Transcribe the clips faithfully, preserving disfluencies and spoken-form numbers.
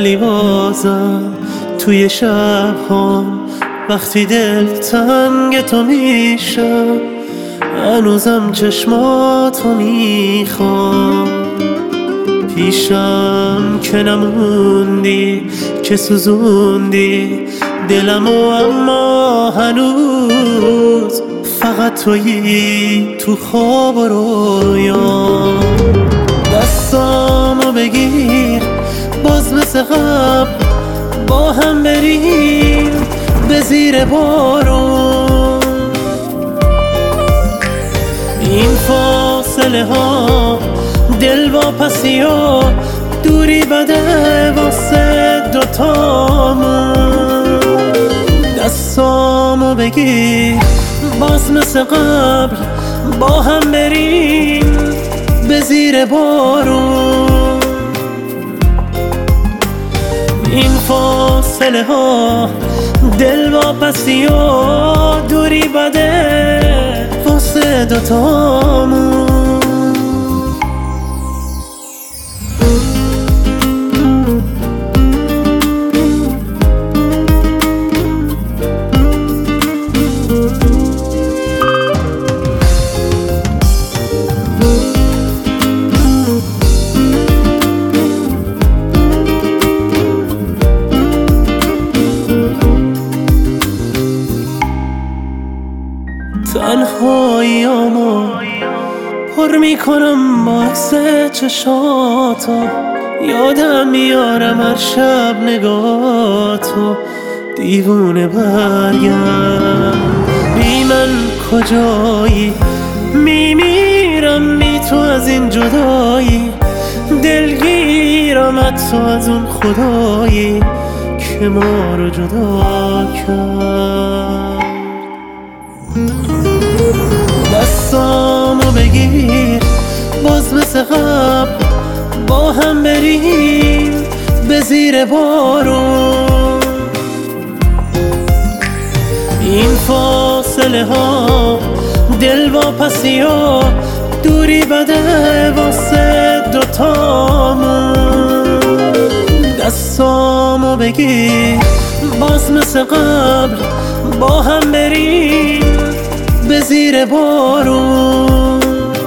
ولی بازم توی شب‌هام وقتی دل تنگ تو میشم هنوزم چشماتو میخوام. پیشم که نموندی که سوزوندی دلمو، اما هنوز فقط تویی تو خواب و رویام. دستامو بگیر باز مثل قبل با هم بریم به زیر بارون. این فاصله ها دل واپسی و دوری بده واسه دوتامون. دستامو بگیر باز مثل قبل با هم بریم به زیر بارون. این فاصله ها دل واپسی و دوری بده واسه دوتامون. تنهاییامو پر میکنم با عکس چشاتو، یادم میارم هر شب نگاتو. دیوونه برگرد بی من کجایی، میمیرم بی تو از این جدایی. دلگیرم حتی از اون خدایی که ما رو جدا کرد. دستامو بگیر باز مثل قبل با هم بریم به زیر بارون. این فاصله ها دل واپسی و دوری بده واسه دوتامون. دستامو بگیر باز مثل قبل با هم بریم به زیر بارون.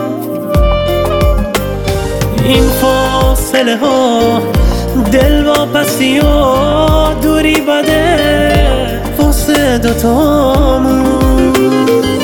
این فاصله ها دل واپسی و دوری بده واسه دوتامون.